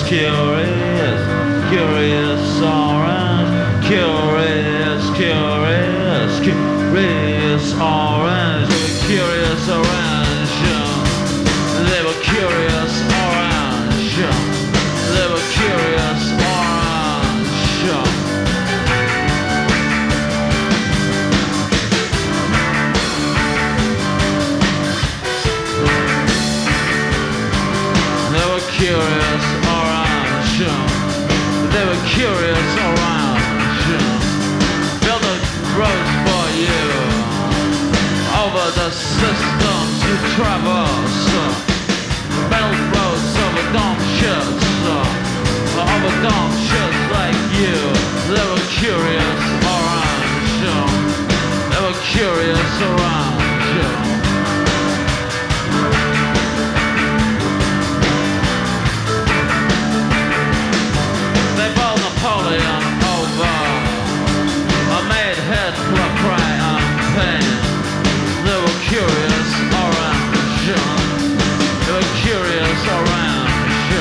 curious, curious orange, curious, curious, curious orange, curious orange. They were curious orange. They were curious orange. They were curious orange. They were curious orange. Build a road for you over the systems you traverse. Build roads over dumb shits, over dumb shits like you. They were curious orange. They were curious orange. Napoleon over, I made Hitler cry on pain. They were curious orange. They were curious orange.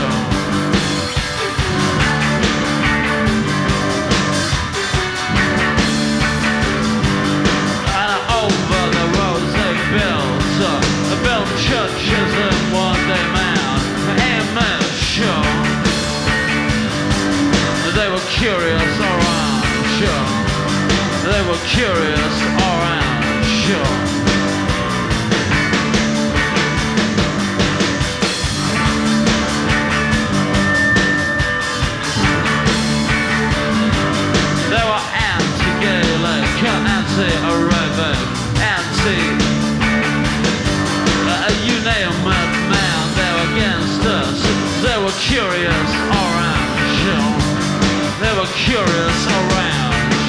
And over the roads they built churches in one day man. Amen, sure. They were curious orange. They were curious orange. They were anti-Gaelic, anti-Arabic, you name it, man. They were against us. They were curious orange. They were curious orange.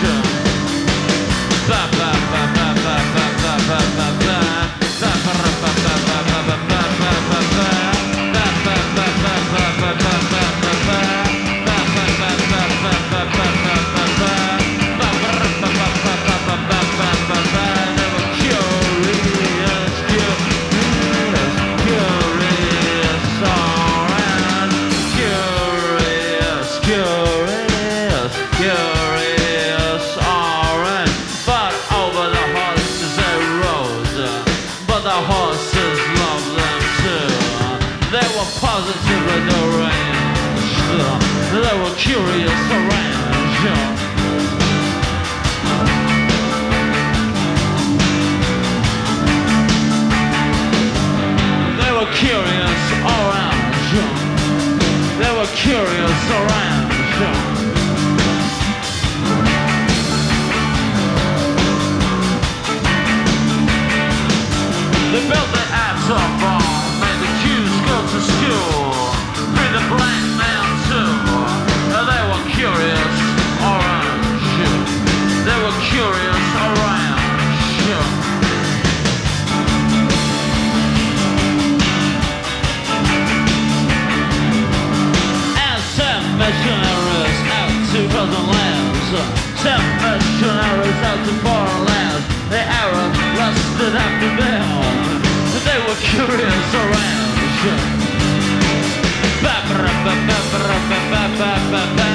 Ba ba ba ba ba ba ba ba ba ba. Ba ba ba ba ba ba ba ba ba ba ba. Ba ba ba ba ba ba ba ba ba ba. Ba ba ba ba ba ba ba ba ba ba. Ba ba ba ba ba ba ba ba ba ba. They were curious, curious, curious orange. Curious, curious. Curious orange, but over the horses they rode, but the horses loved them too. They were positively deranged. They were curious orange. They were curious orange. They were curious orange. They built the atom bomb, made the Jews go to school, free the black man too. They were curious orange. They were curious orange. And sent missionaries out to other lands. Sent missionaries out to foreign lands. The Arab lusted after them. They were curious orange. Ba ba ba ba ba ba ba ba ba.